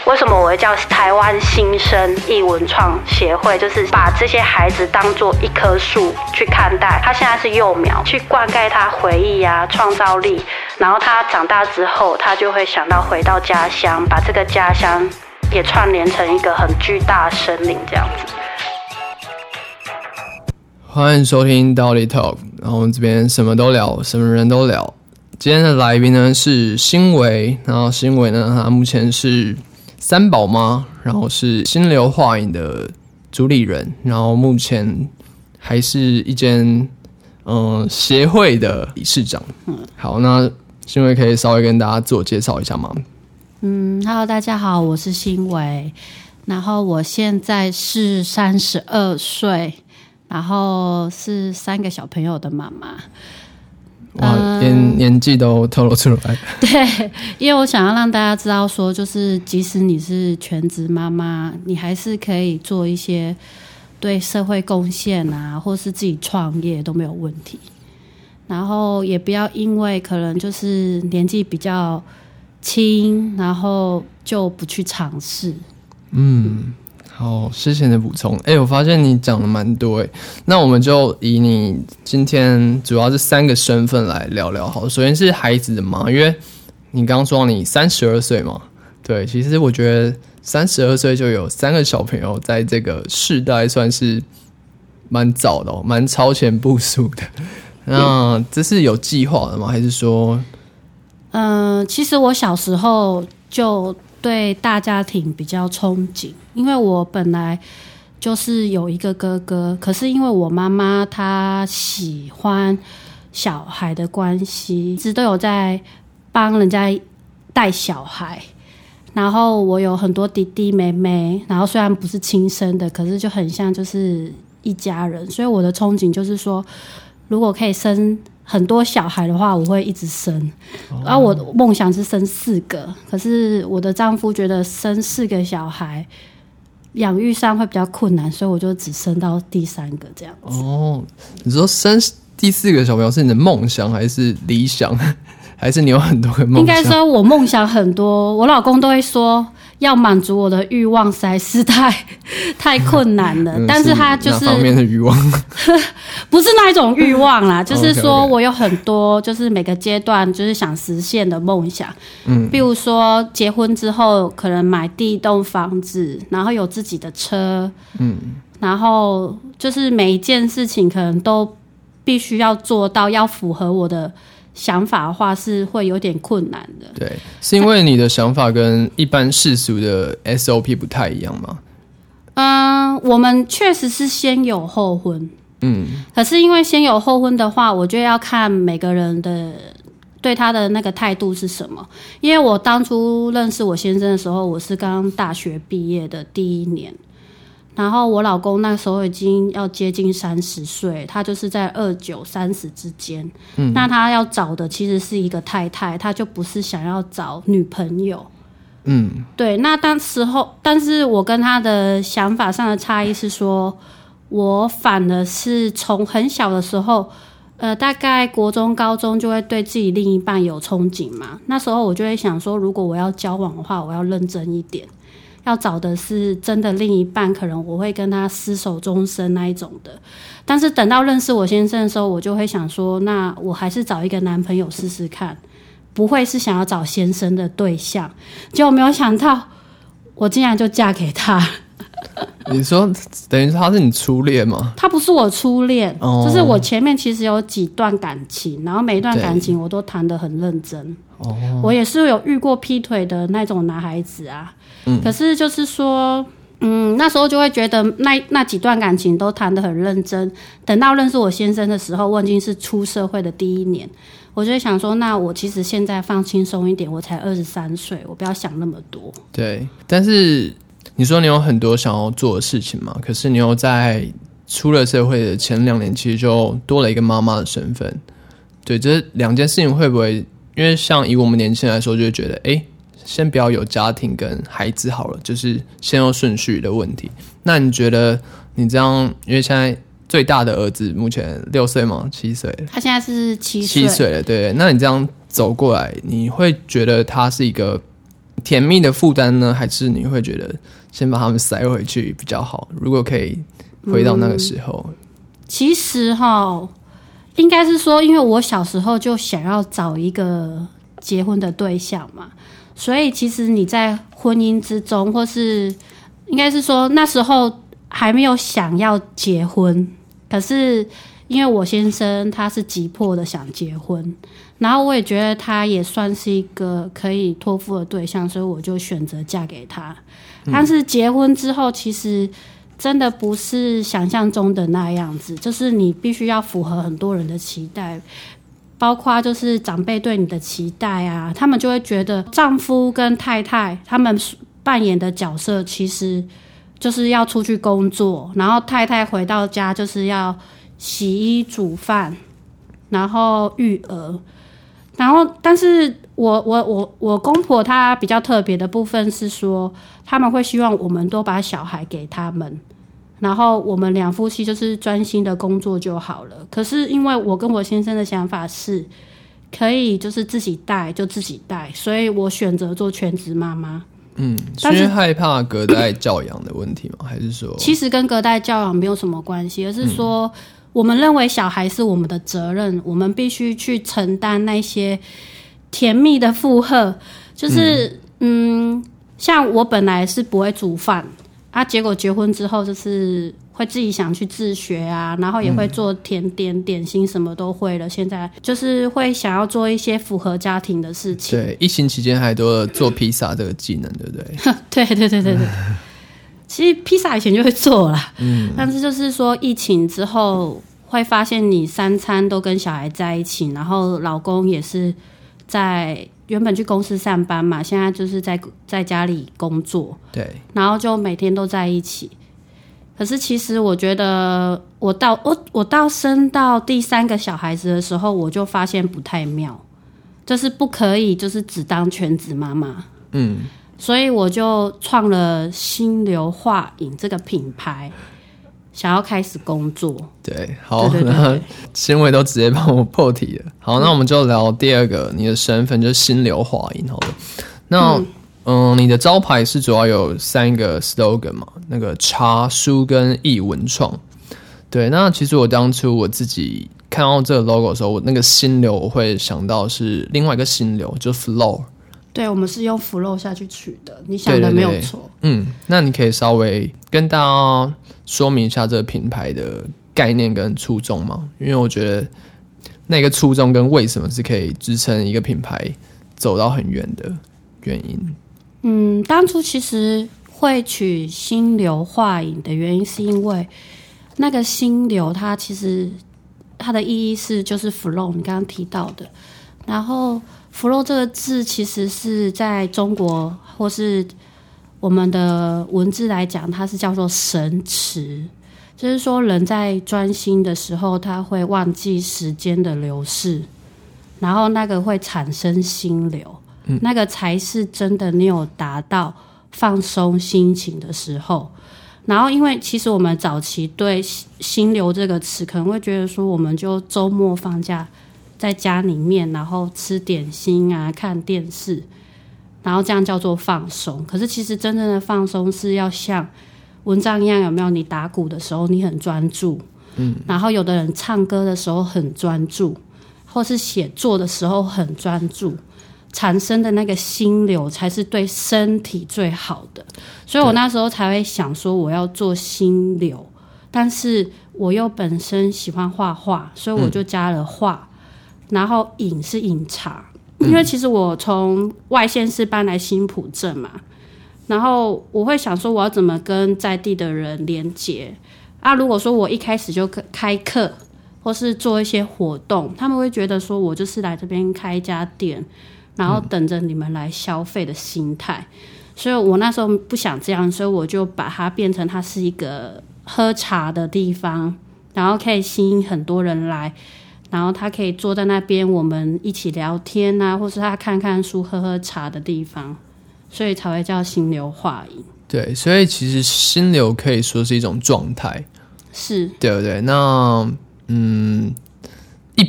为什么我会叫台湾新生艺文创协会？就是把这些孩子当作一棵树去看待，他现在是幼苗，去灌溉他回忆啊、创造力，然后他长大之后，他就会想到回到家乡，把这个家乡也串联成一个很巨大的森林这样子。 欢迎收听 Dolly Talk， 然后我们这边什么都聊，什么人都聊。今天的来宾呢是欣维，然后欣维呢，他目前是三宝妈，然后是心流画影的主理人，然后目前还是一间协会的理事长。好，那欣维可以稍微跟大家自我介绍一下吗 ？Hello， 大家好，我是欣维，然后我现在是32岁。然后是3个小朋友的妈妈， 哇，连年纪都透露出来。 对，因为我想要让大家知道说，就是即使你是全职妈妈，你还是可以做一些对社会贡献啊，或是自己创业都没有问题。然后也不要因为可能就是年纪比较轻，然后就不去尝试。 好，谢谢你的补充。我发现你讲的蛮多那我们就以你今天主要是3个身份来聊聊好。首先是孩子的妈，因为你刚刚说你32岁嘛，对，其实我觉得32岁就有3个小朋友，在这个世代算是蛮早的蛮超前部署的。那这是有计划的吗？还是说？ 其实我小时候就对大家庭比较憧憬，因为我本来就是有一个哥哥，可是因为我妈妈她喜欢小孩的关系，一直都有在帮人家带小孩，然后我有很多弟弟妹妹，然后虽然不是亲生的，可是就很像就是一家人，所以我的憧憬就是说，如果可以生很多小孩的话，我会一直生。然后我的梦想是生4个，可是我的丈夫觉得生4个小孩养育上会比较困难，所以我就只生到第3个这样子。 你说生第4个小朋友是你的梦想还是理想？还是你有很多个梦想？应该说我梦想很多，我老公都会说要满足我的欲望实在是太困难了。但是他就是哪方面的欲望？ 不是那一种欲望啦，就是说我有很多就是每个阶段就是想实现的梦想。比如说结婚之后可能买第1栋房子，然后有自己的车，然后就是每一件事情可能都必须要做到，要符合我的想法的话是会有点困难的。 对，是因为你的想法跟一般世俗的 SOP 不太一样吗？ 我们确实是先有后婚，可是因为先有后婚的话，我觉得要看每个人的对他的那个态度是什么。因为我当初认识我先生的时候，我是刚大学毕业的第1年。然后我老公那时候已经要接近30岁，他就是在29、30之间。那他要找的其实是一个太太，他就不是想要找女朋友。对。那但是我跟他的想法上的差异是说，我反而是从很小的时候，大概国中、高中就会对自己另一半有憧憬嘛。那时候我就会想说，如果我要交往的话，我要认真一点。要找的是真的另一半，可能我会跟他厮守终身那一种的。但是等到认识我先生的时候，我就会想说，那我还是找一个男朋友试试看，不会是想要找先生的对象。结果没有想到，我竟然就嫁给他。 你说等于他是你初恋吗？ 他不是我初恋，就是我前面其实有几段感情，然后每一段感情我都谈得很认真。我也是有遇过劈腿的那种男孩子啊。可是就是说那时候就会觉得那几段感情都谈得很认真。等到认识我先生的时候，我已经是出社会的第1年，我就会想说，那我其实现在放轻松一点，我才23岁，我不要想那么多。 对，但是你说你有很多想要做的事情嘛，可是你又在出了社会的前2年其实就多了一个妈妈的身份。对，这2件事情会不会，因为像以我们年轻人来说就会觉得先不要有家庭跟孩子好了，就是先后顺序的问题。那你觉得你这样，因为现在最大的儿子目前6岁吗？7岁？ 他现在是7岁。 7岁了，对。那你这样走过来，你会觉得他是一个甜蜜的负担呢，还是你会觉得先把他们塞回去比较好？如果可以回到那个时候， 其实应该是说，因为我小时候就想要找一个结婚的对象嘛，所以其实你在婚姻之中，或是应该是说那时候还没有想要结婚，可是因为我先生他是急迫的想结婚，然后我也觉得他也算是一个可以托付的对象，所以我就选择嫁给他。但是结婚之后，其实真的不是想象中的那样子，就是你必须要符合很多人的期待，包括就是长辈对你的期待啊，他们就会觉得丈夫跟太太他们扮演的角色其实就是要出去工作，然后太太回到家就是要洗衣煮饭，然后育儿，然后但是我公婆她比较特别的部分是说，他们会希望我们都把小孩给他们，然后我们两夫妻就是专心的工作就好了。可是因为我跟我先生的想法是可以就是自己带就自己带，所以我选择做全职妈妈。 是因为害怕隔代教养的问题吗？还是说其实跟隔代教养没有什么关系，而是说我们认为小孩是我们的责任，我们必须去承担那些甜蜜的负荷。就是像我本来是不会煮饭啊，结果结婚之后就是会自己想去自学啊，然后也会做甜点、点心，什么都会了。现在就是会想要做一些符合家庭的事情。 对，疫情期间还多了做披萨这个技能，对不对？ 对。其实披萨以前就会做啦，但是就是说疫情之后会发现你3餐都跟小孩在一起，然后老公也是在原本去公司上班嘛，现在就是在家里工作， 对， 然后就每天都在一起。可是其实我觉得我到生到第3个小孩子的时候，我就发现不太妙，就是不可以就是只当全职妈妈。所以我就创了心流画影这个品牌，想要开始工作。 对，好，那新伟都直接帮我破题了。好，那我们就聊第二个，你的身份就是心流画影好了。那你的招牌是主要有3个 slogan 嘛？那个茶书跟艺文创。对，那其实我当初我自己看到这个 logo 的时候，我那个心流我会想到是另外一个心流，就 flow。 对，我们是用 flow 下去取的，你想的没有错。 那你可以稍微跟大家说明一下这个品牌的概念跟初衷吗？因为我觉得那个初衷跟为什么是可以支撑一个品牌走到很远的原因。 当初其实会取心流画影的原因，是因为那个心流它其实它的意义是就是 flow， 你刚刚提到的，然后flow 这个字其实是在中国或是我们的文字来讲，它是叫做神驰，就是说人在专心的时候，他会忘记时间的流逝，然后那个会产生心流，那个才是真的你有达到放松心情的时候。然后因为其实我们早期对心流这个词可能会觉得说，我们就周末放假在家里面，然后吃点心啊，看电视，然后这样叫做放松。可是其实真正的放松是要像文章一样，有没有？你打鼓的时候你很专注，然后有的人唱歌的时候很专注，或是写作的时候很专注，产生的那个心流才是对身体最好的。所以我那时候才会想说我要做心流，但是我又本身喜欢画画，所以我就加了画，然后饮是饮茶，因为其实我从外县市搬来新埔镇嘛，然后我会想说我要怎么跟在地的人连结啊。如果说我一开始就开课或是做一些活动，他们会觉得说我就是来这边开一家店，然后等着你们来消费的心态。所以我那时候不想这样，所以我就把它变成它是一个喝茶的地方，然后可以吸引很多人来，然后他可以坐在那边我们一起聊天啊，或是他看看书喝喝茶的地方，所以才会叫心流画影。 对，所以其实心流可以说是一种状态， 是， 对不对？那一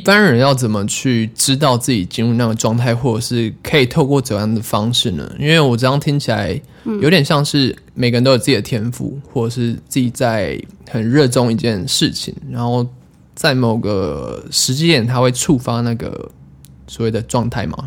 般人要怎么去知道自己进入那个状态，或者是可以透过怎样的方式呢？因为我这样听起来有点像是每个人都有自己的天赋，或者是自己在很热衷一件事情，然后在某个时机点它会触发那个所谓的状态吗？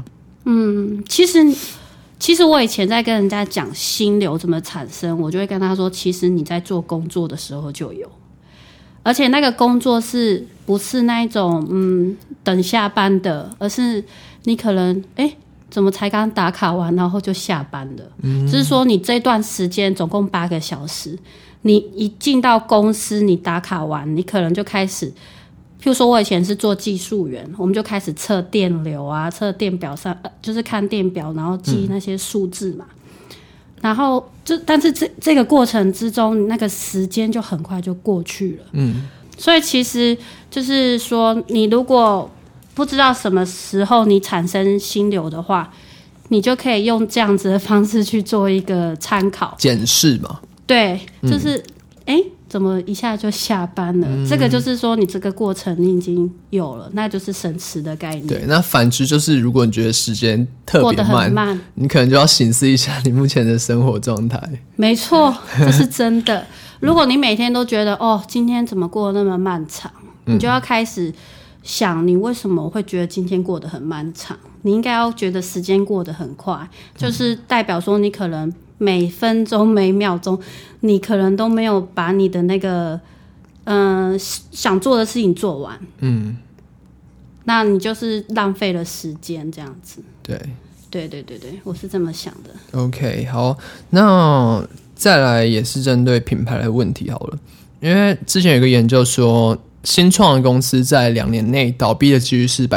其实我以前在跟人家讲心流怎么产生，我就会跟他说，其实你在做工作的时候就有，而且那个工作是不是那一种等下班的，而是你可能怎么才刚打卡完然后就下班了，就是说你这段时间总共8个小时，你一进到公司你打卡完，你可能就开始，譬如说我以前是做技术员，我们就开始测电流啊，测电表上就是看电表然后记那些数字嘛，然后但是这个过程之中那个时间就很快就过去了，所以其实就是说你如果不知道什么时候你产生心流的话，你就可以用这样子的方式去做一个参考检视嘛。 对，就是怎么一下就下班了，这个就是说你这个过程你已经有了，那就是省时的概念。 对，那反之就是如果你觉得时间特别过得很慢， 你可能就要省思一下你目前的生活状态。 没错，这是真的。如果你每天都觉得今天怎么过得那么漫长，你就要开始想你为什么会觉得今天过得很漫长，你应该要觉得时间过得很快，就是代表说你可能每分钟每秒钟你可能都没有把你的那个想做的事情做完，那你就是浪费了时间这样子。对，我是这么想的。 OK， 好，那再来也是针对品牌的问题好了，因为之前有一个研究说新创的公司在2年内倒闭的几率是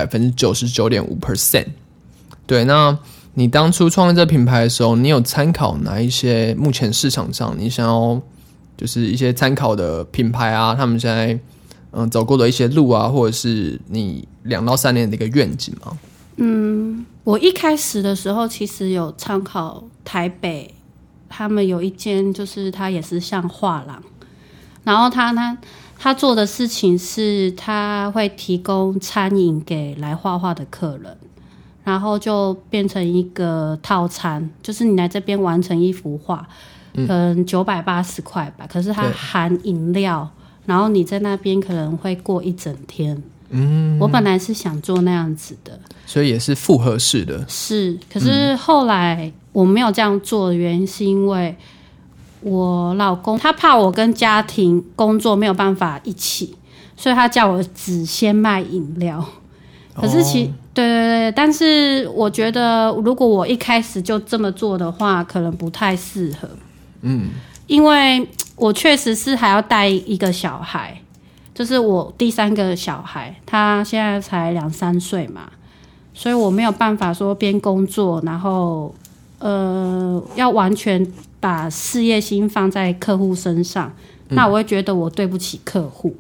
99.5%。 对，那你当初创立这品牌的时候，你有参考哪一些目前市场上你想要就是一些参考的品牌啊，他们现在走过的一些路啊，或者是你2到3年的一个愿景吗？ 我一开始的时候其实有参考台北，他们有一间就是他也是像画廊，然后他做的事情是他会提供餐饮给来画画的客人，然后就变成一个套餐，就是你来这边完成一幅画可能980块吧，可是它含饮料，然后你在那边可能会过一整天。我本来是想做那样子的， 所以也是复合式的。 是，可是后来我没有这样做的原因是因为我老公他怕我跟家庭工作没有办法一起，所以他叫我只先卖饮料。可是对，但是我觉得如果我一开始就这么做的话可能不太适合。因为我确实是还要带一个小孩，就是我第3个小孩，他现在才2-3岁嘛，所以我没有办法说边工作然后要完全把事业心放在客户身上，那我会觉得我对不起客户。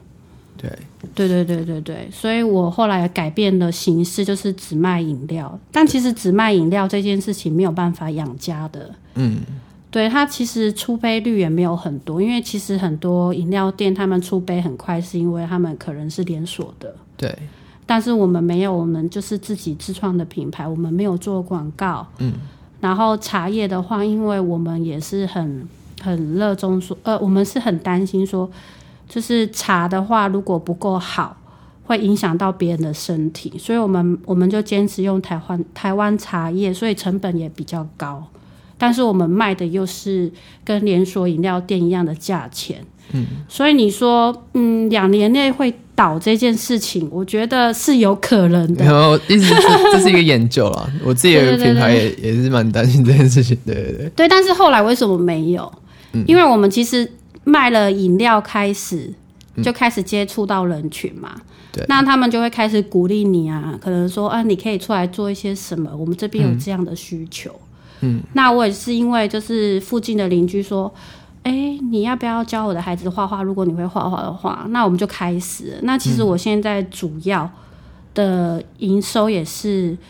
对，所以我后来改变的形式就是只卖饮料，但其实只卖饮料这件事情没有办法养家的。对，它其实出杯率也没有很多，因为其实很多饮料店他们出杯很快是因为他们可能是连锁的。对，但是我们没有，我们就是自己自创的品牌，我们没有做广告。然后茶叶的话，因为我们也是很热衷说我们是很担心说就是茶的话如果不够好会影响到别人的身体，所以我们就坚持用台湾茶叶，所以成本也比较高，但是我们卖的又是跟连锁饮料店一样的价钱。所以你说2年内会倒这件事情我觉得是有可能的。 然后意思是这是一个研究啦我自己有一个品牌也是蛮担心这件事情。对， 但是后来为什么没有？因为我们其实卖了饮料开始就开始接触到人群嘛。那他们就会开始鼓励你啊，可能说你可以出来做一些什么，我们这边有这样的需求。那我也是因为就是附近的邻居说你要不要教我的孩子画画，如果你会画画的话，那我们就开始了。那其实我现在主要的营收也是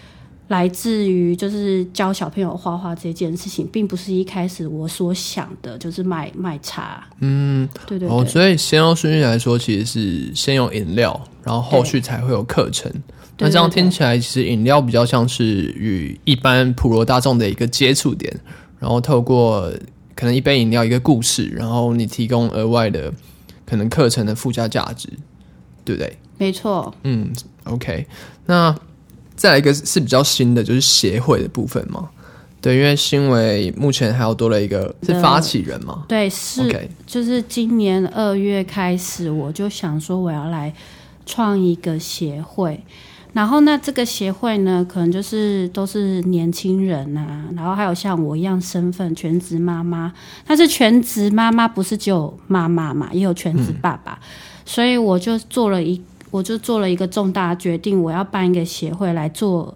来自于就是教小朋友画画这件事情，并不是一开始我所想的，就是卖茶。对对对。 所以先后顺序来说，其实是先有饮料，然后后续才会有课程。那这样听起来，其实饮料比较像是与一般普罗大众的一个接触点，然后透过可能一杯饮料一个故事，然后你提供额外的可能课程的附加价值，对不对？ 没错。 OK。那再来一个是比较新的，就是协会的部分嘛。对，因为新维目前还有多了一个是发起人嘛。 对，是、okay. 就是今年2月开始，我就想说我要来创一个协会。然后那这个协会呢，可能就是都是年轻人啊，然后还有像我一样身份全职妈妈，但是全职妈妈不是只有妈妈嘛，也有全职爸爸，所以我就做了一个重大决定，我要办一个协会来做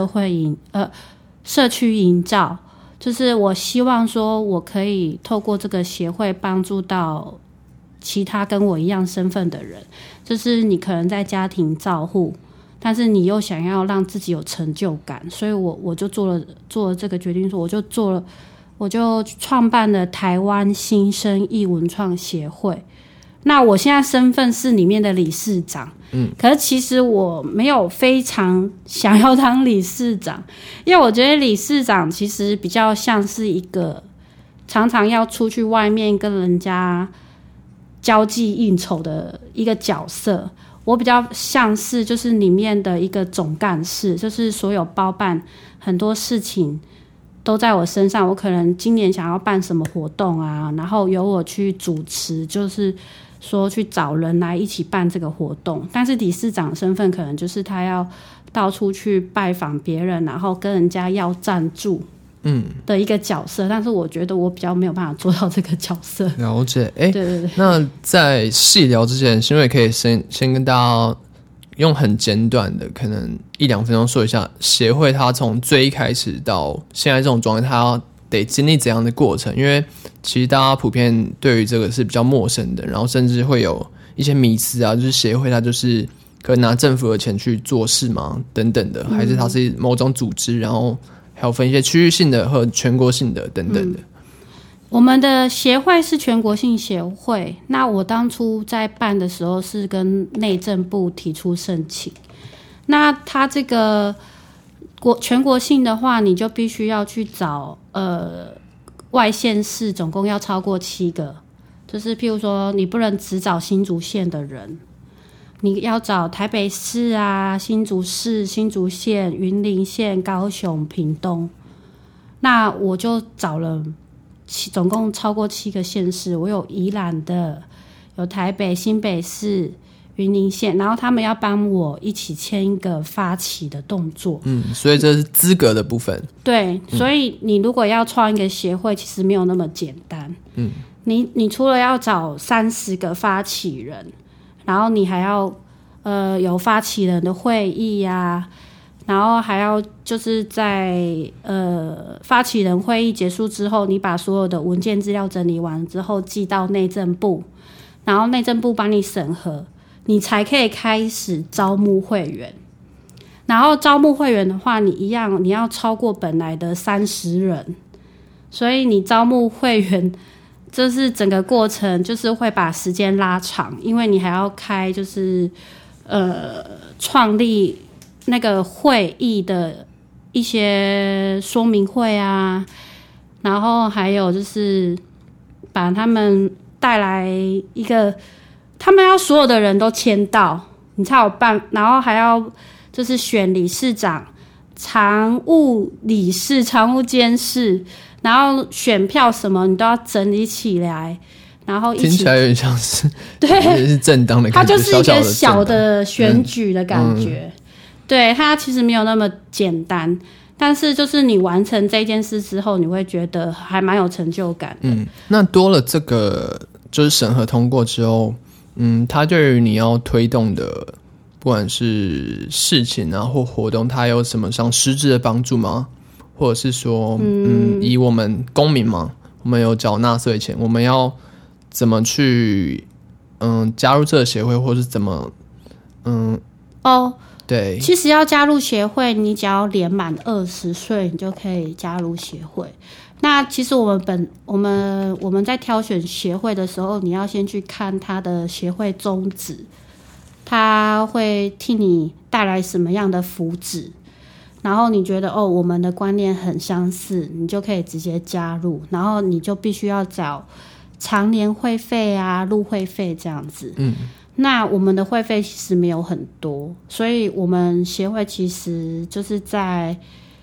社区营造，就是我希望说我可以透过这个协会帮助到其他跟我一样身份的人，就是你可能在家庭照护，但是你又想要让自己有成就感，所以我就做了这个决定，说我就创办了台湾新生艺文创协会。那我现在身份是里面的理事长，可是其实我没有非常想要当理事长，因为我觉得理事长其实比较像是一个常常要出去外面跟人家交际应酬的一个角色。我比较像是就是里面的一个总干事，就是所有包办很多事情都在我身上。我可能今年想要办什么活动啊，然后由我去主持，就是说去找人来一起办这个活动。但是理事长身份可能就是他要到处去拜访别人，然后跟人家要赞助的一个角色，但是我觉得我比较没有办法做到这个角色。 了解。 对对对。 那在细聊之前，因为可以先跟大家用很简短的可能1-2分钟说一下协会它从最一开始到现在这种状态，它得经历怎样的过程。因为其实大家普遍对于这个是比较陌生的，然后甚至会有一些迷思啊，就是协会它就是可能拿政府的钱去做事嘛等等的，还是它是某种组织，然后还有分一些区域性的和全国性的等等的。 我们的协会是全国性协会，那我当初在办的时候是跟内政部提出申请。那它这个全国性的话，你就必须要去找外县市，总共要超过7个，就是譬如说你不能只找新竹县的人，你要找台北市啊、新竹市、新竹县、云林县、高雄、屏东。那我就找了总共超过7个县市，我有宜兰的，有台北、新北市、云林县，然后他们要帮我一起签一个发起的动作。 所以这是资格的部分。 对，所以你如果要创一个协会，其实没有那么简单。你除了要找30个发起人，然后你还要有发起人的会议啊，然后还要就是在发起人会议结束之后，你把所有的文件资料整理完之后寄到内政部，然后内政部帮你审核，你才可以开始招募会员。然后招募会员的话，你要超过本来的30人，所以你招募会员就是整个过程就是会把时间拉长，因为你还要开就是创立那个会议的一些说明会啊，然后还有就是把他们带来一个，他们要所有的人都签到，你才有办，然后还要就是选理事长、常务理事、常务监事，然后选票什么你都要整理起来，然后一起听起来有点像是对是政党的感觉， 它就是一个小的选举的感觉。对，它其实没有那么简单，但是就是你完成这件事之后，你会觉得还蛮有成就感的。 那多了这个就是审核通过之后，它对于你要推动的不管是事情啊或活动，它有什么像实质的帮助吗？或者是说以我们公民嘛，我们有缴纳税钱，我们要怎么去加入这个协会，或是怎么对， 其实要加入协会，你只要年满20岁，你就可以加入协会。那其实我们在挑选协会的时候，你要先去看他的协会宗旨，他会替你带来什么样的福祉，然后你觉得我们的观念很相似，你就可以直接加入，然后你就必须要找常年会费啊、入会费这样子。那我们的会费其实没有很多，所以我们协会其实就是在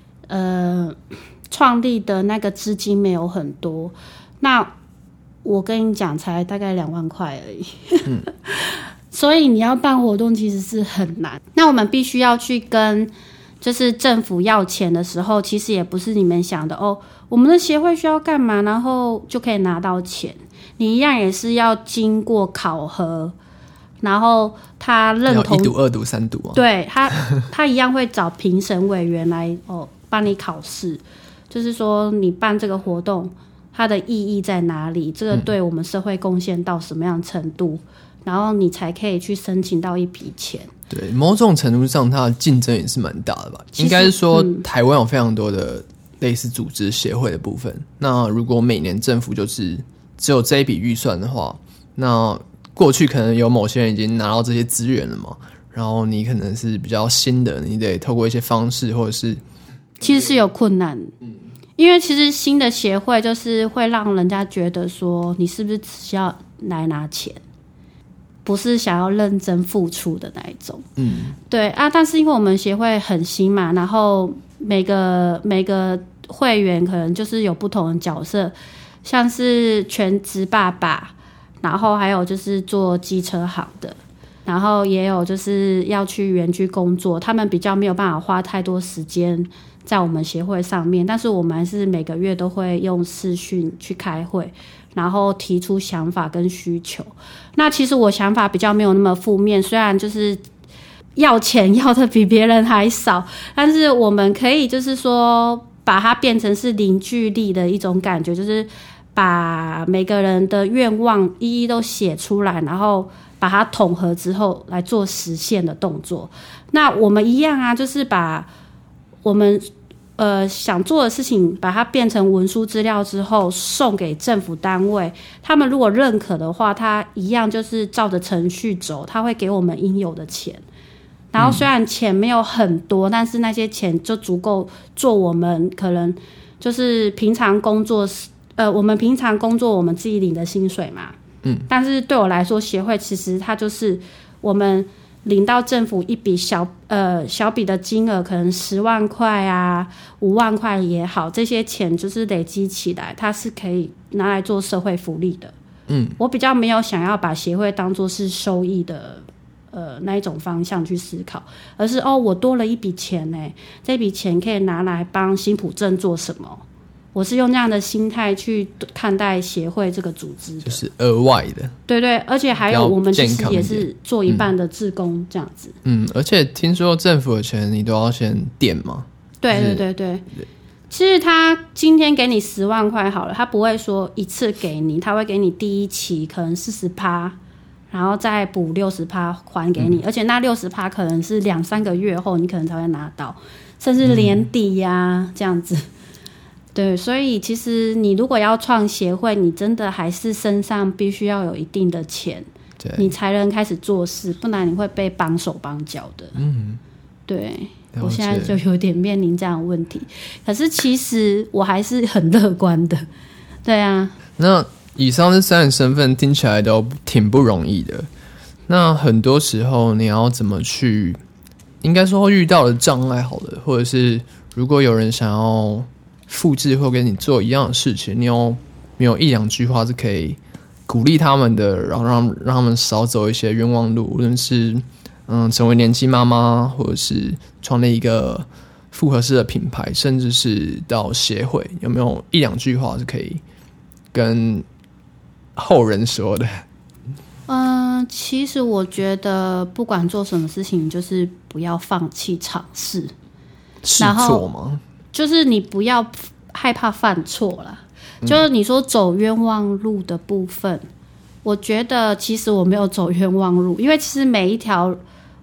创立的那个资金没有很多，那我跟你讲才大概2万块而已。所以你要办活动其实是很难。那我们必须要去跟就是政府要钱的时候，其实也不是你们想的我们的协会需要干嘛然后就可以拿到钱，你一样也是要经过考核，然后他认同 1读2读3读对，他一样会找评审委员来帮你考试，就是说你办这个活动它的意义在哪里，这个对我们社会贡献到什么样的程度，然后你才可以去申请到一笔钱。 对，某种程度上它的竞争也是蛮大的吧。应该是说台湾有非常多的类似组织协会的部分，那如果每年政府就是只有这一笔预算的话，那过去可能有某些人已经拿到这些资源了嘛，然后你可能是比较新的，你得透过一些方式或者是其实是有困难。因为其实新的协会就是会让人家觉得说你是不是只要来拿钱，不是想要认真付出的那一种。对啊，但是因为我们协会很新嘛，然后每个会员可能就是有不同的角色，像是全职爸爸，然后还有就是做机车行的，然后也有就是要去园区工作，他们比较没有办法花太多时间在我们协会上面，但是我们还是每个月都会用视讯去开会，然后提出想法跟需求。那其实我想法比较没有那么负面，虽然就是要钱要的比别人还少，但是我们可以就是说把它变成是凝聚力的一种感觉，就是把每个人的愿望一一都写出来，然后把它统合之后来做实现的动作。那我们一样啊，就是把我们想做的事情把它变成文书资料之后送给政府单位，他们如果认可的话，他一样就是照着程序走，他会给我们应有的钱。然后虽然钱没有很多，但是那些钱就足够做我们可能就是平常工作我们平常工作我们自己领的薪水嘛。但是对我来说，协会其实它就是我们领到政府一笔小笔的金额，可能10万块啊5万块也好，这些钱就是累积起来，它是可以拿来做社会福利的。我比较没有想要把协会当作是收益的那一种方向去思考，而是我多了一笔钱呢，这笔钱可以拿来帮新埔镇做什么，我是用这样的心态去看待协会这个组织的， 就是额外的。 对对，而且还有我们其实也是做一半的志工这样子。 而且听说政府的钱你都要先垫嘛。对对对对，其实他今天给你10万块好了，他不会说一次给你，他会给你第一期可能40%，然后再补60%还给你，而且那60%可能是2-3个月后你可能才会拿到，甚至年底啊这样子。对，所以其实你如果要创协会，你真的还是身上必须要有一定的钱，你才能开始做事，不然你会被绑手绑脚的。对，我现在就有点面临这样的问题，可是其实我还是很乐观的。对啊， 那以上这3个身份听起来都挺不容易的，那很多时候你要怎么去，应该说遇到的障碍好了，或者是如果有人想要复制或跟你做一样的事情，你有没有1-2句话是可以鼓励他们的，然后让他们少走一些冤枉路，无论是成为年轻妈妈，或者是创立一个复合式的品牌，甚至是到协会，有没有1-2句话是可以跟后人说的？ 其实我觉得不管做什么事情，就是不要放弃尝试。 试错吗？ 就是你不要害怕犯错啦。就是你说走冤枉路的部分，我觉得其实我没有走冤枉路，因为其实每一条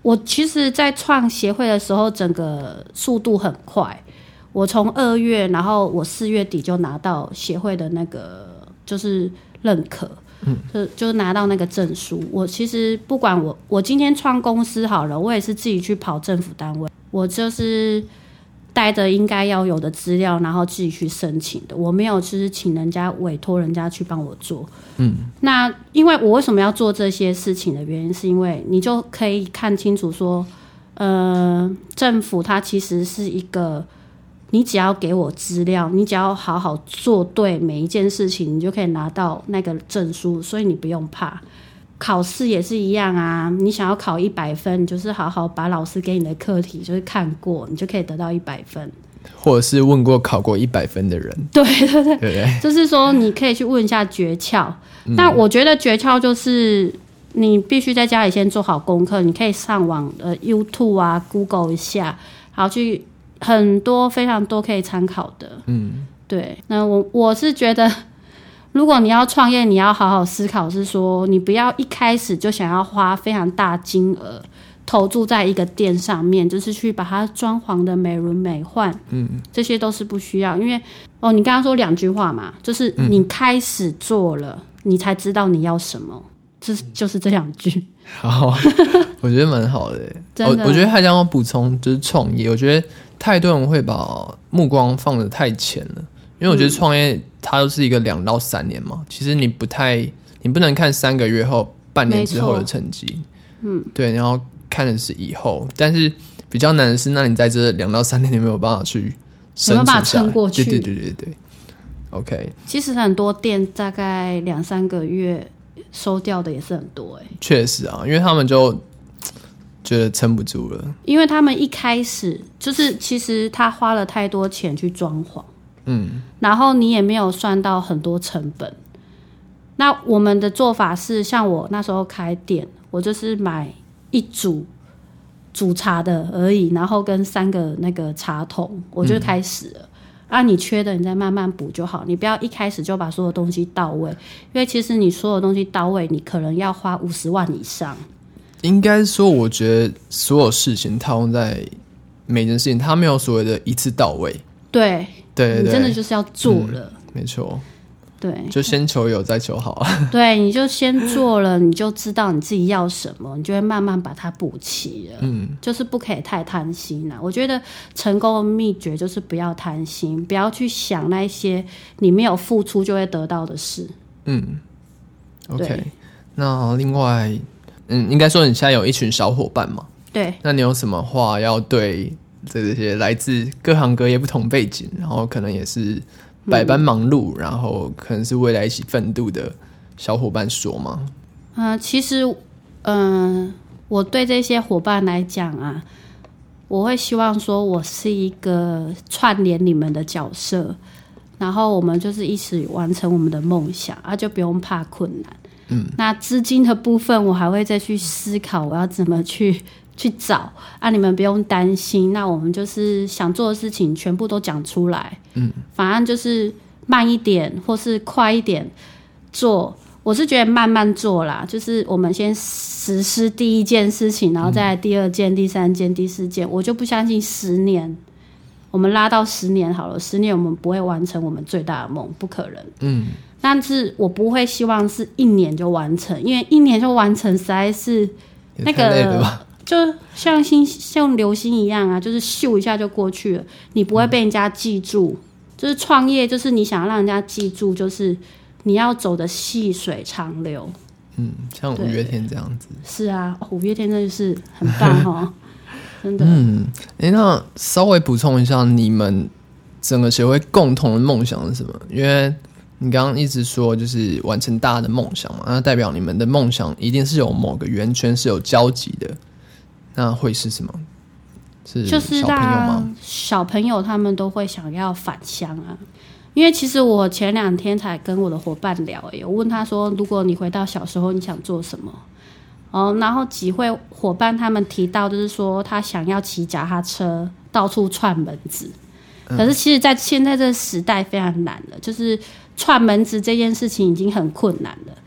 我其实在创协会的时候整个速度很快，我从2月然后我4月底就拿到协会的那个就是认可，就拿到那个证书。我其实不管我今天创公司好了，我也是自己去跑政府单位，我就是带着应该要有的资料，然后自己去申请的。我没有就是请人家委托人家去帮我做。那因为我为什么要做这些事情的原因，是因为你就可以看清楚说，政府它其实是一个，你只要给我资料，你只要好好做对每一件事情，你就可以拿到那个证书，所以你不用怕。考试也是一样啊，你想要考100分，你就是好好把老师给你的课题就是看过，你就可以得到100分。 或者是问过考过100分的人。 对对对，对，就是说你可以去问一下诀窍。那我觉得诀窍就是你必须在家里先做好功课，你可以上网YouTube 啊 Google 一下，然后去很多非常多可以参考的。对。那我是觉得，如果你要创业，你要好好思考，是说你不要一开始就想要花非常大金额投注在一个店上面，就是去把它装潢的美轮美奂，这些都是不需要。因为你刚刚说2句话嘛，就是你开始做了，你才知道你要什么，就是这2句。 好，我觉得蛮好的。 真的， 我觉得还想要补充就是创业，我觉得太多人会把目光放得太浅了，因为我觉得创业它都是一个2到3年嘛，其实你不能看3个月后、半年之后的成绩，对，然后看的是以后，但是比较难的是，那你在这2到3年你没有办法去生存下来， 没有办法撑过去。 对 OK。 其实很多店大概2-3个月收掉的也是很多。 确实啊，因为他们就觉得撑不住了， 因为他们一开始就是其实他花了太多钱去装潢，然后你也没有算到很多成本。那我们的做法是，像我那时候开店，我就是买1组煮茶的而已，然后跟3个那个茶桶，我就开始了。你缺的你再慢慢补就好，你不要一开始就把所有东西到位，因为其实你所有东西到位，你可能要花50万以上。 应该说，我觉得所有事情套用在每件事情，它没有所谓的一次到位。 对， 你真的就是要做了。 没错。 对， 就先求有再求好。 对，你就先做了，你就知道你自己要什么，你就会慢慢把它补齐了。就是不可以太贪心啦。我觉得成功的秘诀就是不要贪心，不要去想那些你没有付出就会得到的事。 OK。那另外，应该说你现在有一群小伙伴嘛？ 对。那你有什么话要对这些来自各行各业不同背景，然后可能也是百般忙碌，然后可能是未来一起奋斗的小伙伴说吗？ 其实，我对这些伙伴来讲啊，我会希望说我是一个串联你们的角色，然后我们就是一起完成我们的梦想，就不用怕困难。那资金的部分，我还会再去思考我要怎么去找你们不用担心。那我们就是想做的事情全部都讲出来，反正就是慢一点或是快一点做。我是觉得慢慢做啦，就是我们先实施第一件事情，然后再来第2件、第3件、第4件。我就不相信10年，我们拉到10年好了，10年我们不会完成我们最大的梦，不可能。但是我不会希望是1年就完成，因为1年就完成实在是那个就像流星一样啊，就是咻一下就过去了，你不会被人家记住。就是创业，就是你想要让人家记住，就是你要走的细水长流。 像五月天这样子。 是啊，五月天真的是很棒真的。 那稍微补充一下，你们整个协会共同的梦想是什么？因为你刚刚一直说就是完成大家的梦想嘛，那代表你们的梦想一定是有某个圆圈是有交集的，那会是什么？是小朋友吗？ 小朋友他们都会想要返乡啊，因为其实我前2天才跟我的伙伴聊，我问他说，如果你回到小时候你想做什么？然后几位伙伴他们提到就是说他想要骑脚踏车到处串门子，可是其实在现在这个时代非常难了，就是串门子这件事情已经很困难了。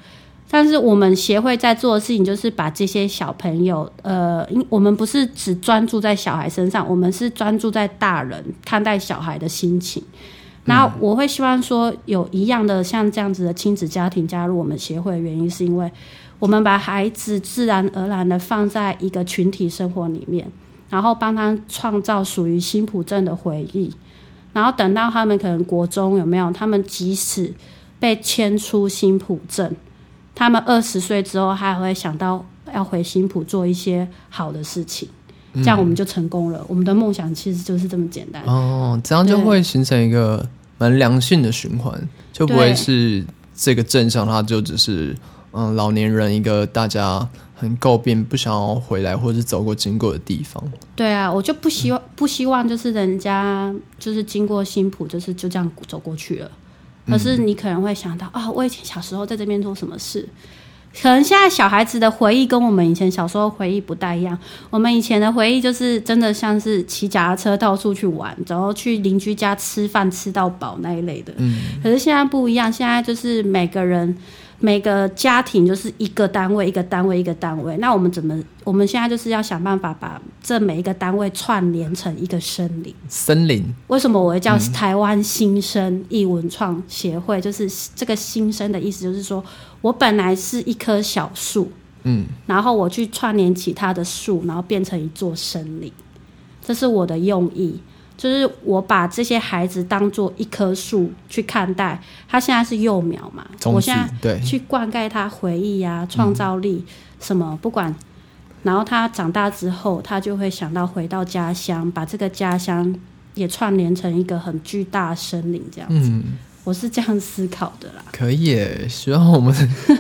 但是我们协会在做的事情就是把这些小朋友，我们不是只专注在小孩身上，我们是专注在大人看待小孩的心情。然后我会希望说有一样的像这样子的亲子家庭加入我们协会的原因，是因为我们把孩子自然而然的放在一个群体生活里面，然后帮他创造属于辛普镇的回忆。然后等到他们可能国中有没有，他们即使被迁出辛普镇，他们20岁之后还会想到要回辛普做一些好的事情，这样我们就成功了。我们的梦想其实就是这么简单。 这样就会形成一个蛮良性的循环，就不会是这个镇上它就只是老年人一个大家很诟病不想要回来或是走过经过的地方。对啊，我就不希望就是人家就是经过辛普就这样走过去了。可是你可能会想到我以前小时候在这边做什么事，可能现在小孩子的回忆跟我们以前小时候回忆不太一样。我们以前的回忆就是真的像是骑脚踏车到处去玩，然后去邻居家吃饭吃到饱那一类的。可是现在不一样，现在就是每个家庭就是一个单位一个单位一个单位。那我们现在就是要想办法把这每一个单位串联成一个森林。为什么我会叫台湾新生艺文创协会？就是这个新生的意思，就是说我本来是一棵小树，然后我去串联其他的树，然后变成一座森林，这是我的用意。就是我把这些孩子当作一棵树去看待，他现在是幼苗嘛，我现在去灌溉他回忆啊、创造力什么不管，然后他长大之后，他就会想到回到家乡，把这个家乡也串联成一个很巨大的森林这样子。我是这样思考的啦。 可以耶，希望我们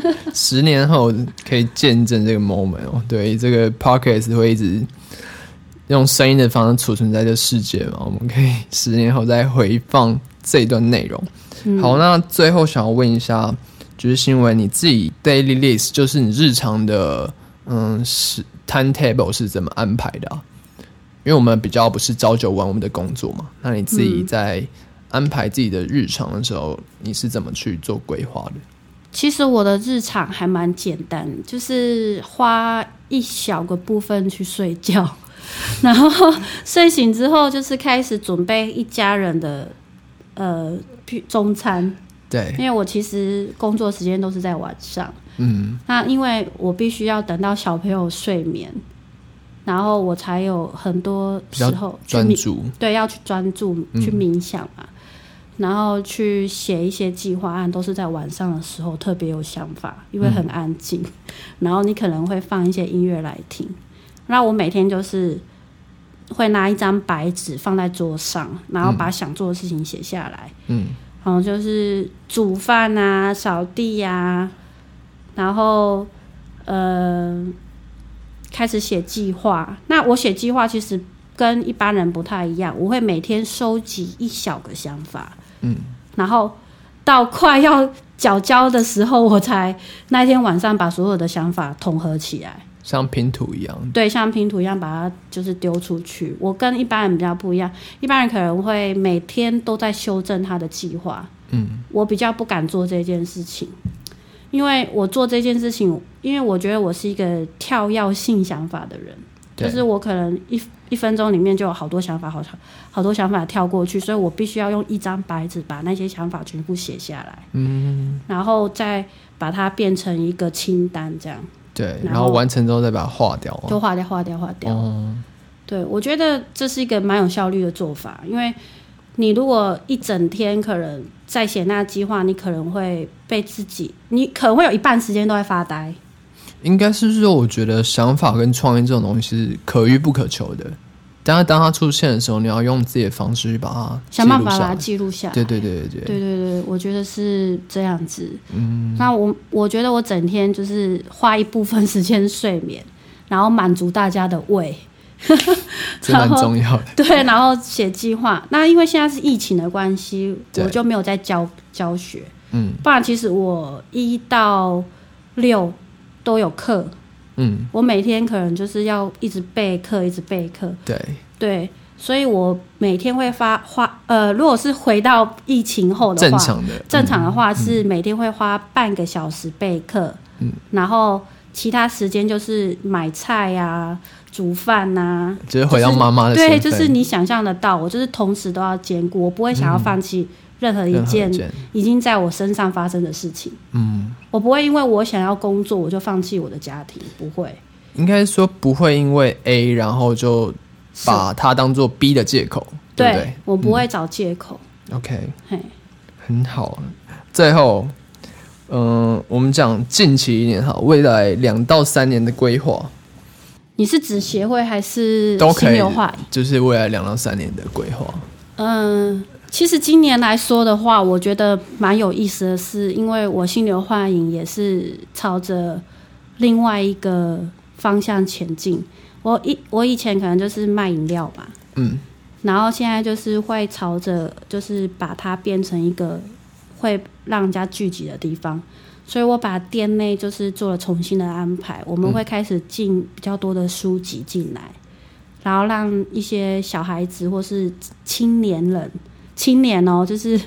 10年后可以见证这个 moment 对，这个 podcast 会一直用声音的方式储存在这世界嘛，我们可以10年后再回放这一段内容。好，那最后想要问一下，就是新闻你自己 daily list， 就是你日常的timetable 是怎么安排的因为我们比较不是朝9晚我们的工作嘛，那你自己在安排自己的日常的时候，你是怎么去做规划的？ 其实我的日常还蛮简单，就是花一小个部分去睡觉，然后睡醒之后就是开始准备一家人的中餐。对，因为我其实工作时间都是在晚上，那因为我必须要等到小朋友睡眠，然后我才有很多时候专注， 对，要去专注去冥想嘛，然后去写一些计划案，都是在晚上的时候特别有想法，因为很安静，然后你可能会放一些音乐来听。那我每天就是会拿一张白纸放在桌上，然后把想做的事情写下来，然后就是煮饭啊、扫地啊，然后开始写计划。那我写计划其实跟一般人不太一样，我会每天收集一小个想法，然后到快要缴交的时候，我才那天晚上把所有的想法统合起来， 像拼图一样。 对，像拼图一样把它就是丢出去。我跟一般人比较不一样，一般人可能会每天都在修正他的计划，我比较不敢做这件事情，因为我做这件事情，因为我觉得我是一个跳跃性想法的人，就是我可能一分钟里面就有好多想法，好多想法跳过去，所以我必须要用一张白纸把那些想法全部写下来，然后再把它变成一个清单这样。 对，然后完成之后再把它划掉， 就划掉。对，我觉得这是一个蛮有效率的做法，因为你如果一整天可能在写那计划，你可能会被你可能会有一半时间都在发呆。 应该是说，我觉得想法跟创意这种东西是可遇不可求的。但是当它出现的时候，你要用自己的方式去把它想办法把它记录下来。 对， 我觉得是这样子。那我觉得我整天就是花一部分时间睡眠，然后满足大家的胃， 这蛮重要的。 对，然后写计划。那因为现在是疫情的关系，我就没有在教学。不然其实我1到6都有课。我每天可能就是要一直备课。对， 所以我每天会如果是回到疫情后的话，正常的话是每天会花半个小时备课，然后其他时间就是买菜啊、煮饭啊， 就是回到妈妈的身份。 对，就是你想象得到，我就是同时都要兼顾，我不会想要放弃任何一件已经在我身上发生的事情。我不会因为我想要工作我就放弃我的家庭，不会。应该说不会因为 A 然后就把它当做 B 的借口，对不对？ 我不会找借口。 OK， 很好。最后，我们讲近期一点好，未来2到3年的规划。 你是指协会还是心流化？ 就是未来2到3年的规划。 其实今年来说的话，我觉得蛮有意思的是，因为我心流化饮也是朝着另外一个方向前进。我以前可能就是卖饮料嘛，然后现在就是会朝着就是把它变成一个会让人家聚集的地方，所以我把店内就是做了重新的安排，我们会开始进比较多的书籍进来，然后让一些小孩子或是青年哦，就是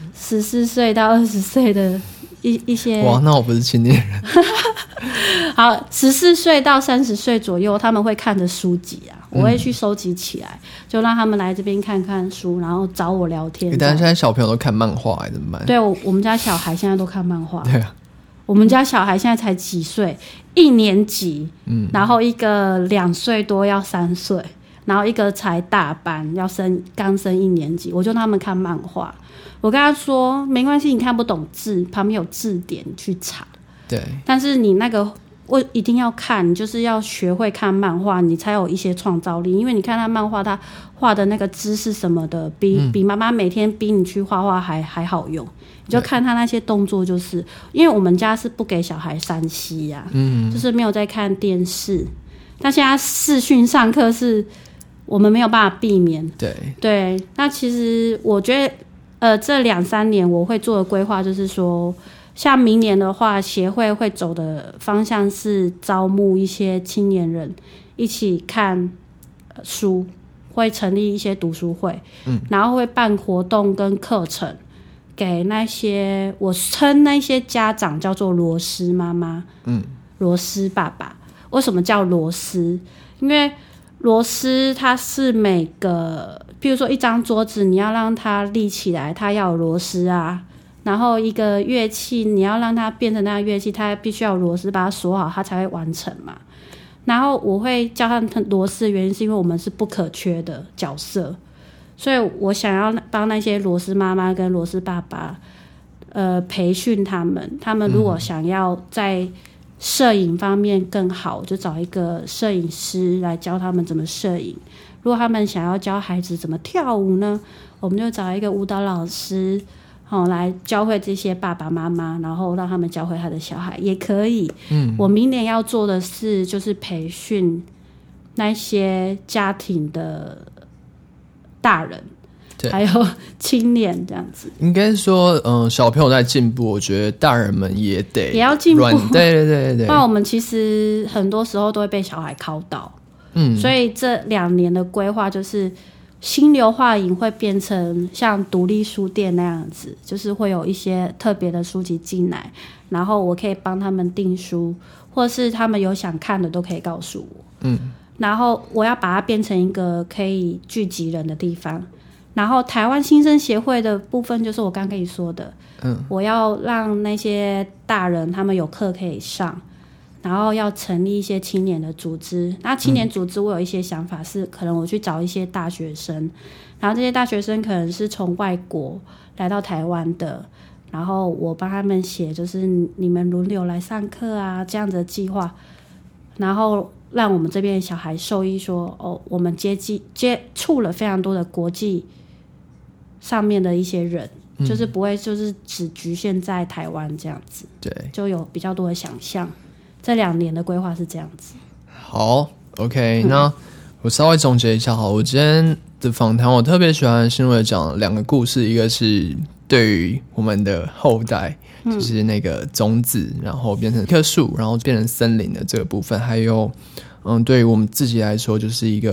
14岁到20岁的一些。 哇，那我不是青年人。 好，14岁到30岁左右，他们会看着书籍啊，我会去收集起来，就让他们来这边看看书，然后找我聊天。 但是现在小朋友都看漫画，怎么办？ 对，我们家小孩现在都看漫画。 对啊， 我们家小孩现在才几岁，1年级，然后一个2岁多要3岁，然后一个才大班刚升1年级，我就让他们看漫画。我跟他说没关系，你看不懂字，旁边有字典去查。 对， 但是你那个我一定要看，你就是要学会看漫画，你才有一些创造力。因为你看他漫画，他画的那个姿势什么的，比妈妈每天逼你去画画还好用。你就看他那些动作，就是因为我们家是不给小孩3C 呀，就是没有在看电视。但现在视讯上课是我们没有办法避免。对，那其实我觉得这2-3年我会做的规划就是说，像明年的话，协会会走的方向是招募一些青年人一起看书，会成立一些读书会，然后会办活动跟课程给那些我称那些家长叫做螺丝妈妈，螺丝爸爸。为什么叫螺丝？因为螺丝它是每个，譬如说一张桌子你要让它立起来，它要有螺丝啊。然后一个乐器你要让它变成那个乐器，它必须要有螺丝把它锁好，它才会完成嘛。然后我会教他们螺丝的原因是因为我们是不可缺的角色，所以我想要帮那些螺丝妈妈跟螺丝爸爸培训他们如果想要在摄影方面更好，就找一个摄影师来教他们怎么摄影。如果他们想要教孩子怎么跳舞呢，我们就找一个舞蹈老师来教会这些爸爸妈妈，然后让他们教会他的小孩也可以。我明年要做的是就是培训那些家庭的大人还有青年这样子。 应该说小朋友在进步，我觉得大人们也要进步。 对， 不然我们其实很多时候都会被小孩考倒。所以这2年的规划就是心流化饮会变成像独立书店那样子，就是会有一些特别的书籍进来，然后我可以帮他们订书，或是他们有想看的都可以告诉我。然后我要把它变成一个可以聚集人的地方。然后台湾新生协会的部分就是我刚跟你说的，我要让那些大人他们有课可以上，然后要成立一些青年的组织。那青年组织我有一些想法是，可能我去找一些大学生，然后这些大学生可能是从外国来到台湾的，然后我帮他们写就是你们轮流来上课啊这样子的计划，然后让我们这边的小孩受益说我们接触了非常多的国际上面的一些人，就是不会就是只局限在台湾这样子。 对， 就有比较多的想象。这2年的规划是这样子。 好 OK，那我稍微总结一下好，我今天的访谈我特别喜欢新锐讲2个故事，一个是对于我们的后代，就是那个种子然后变成一棵树然后变成森林的这个部分，还有对于我们自己来说就是一个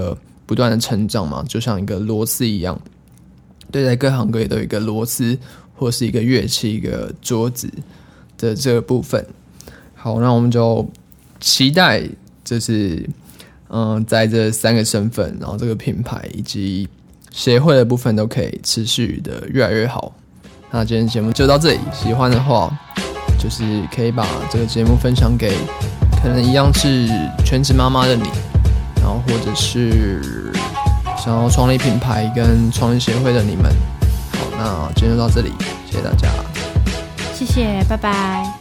不断的成长嘛，就像一个螺丝一样，对待各行各业都有一个螺丝，或是一个乐器、一个桌子的这个部分。好，那我们就期待就是在这3个身份，然后这个品牌以及协会的部分都可以持续的越来越好。那今天节目就到这里，喜欢的话就是可以把这个节目分享给可能一样是全职妈妈的你，然后或者是想要创立品牌跟创立协会的你们。好，那今天就到这里，谢谢大家， 谢谢，拜拜。